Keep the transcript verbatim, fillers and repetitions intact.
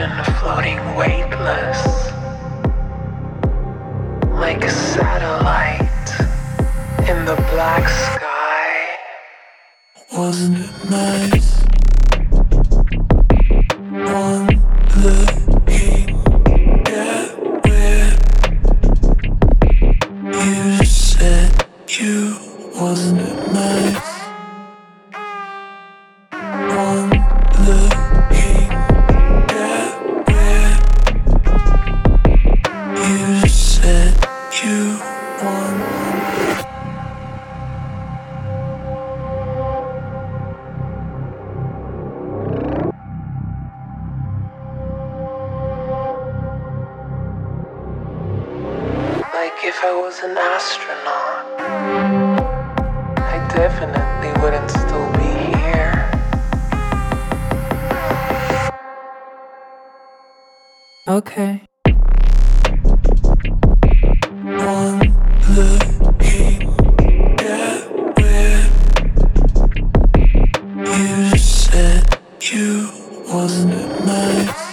ocean floating weightless, like a satellite in the black sky. Wasn't it nice? On the king, get where you said you. Wasn't it nice? On the king, get where you said you want. Like if I was an astronaut, I definitely wouldn't still be here. Okay. On the king, get where you said you. Wasn't it nice?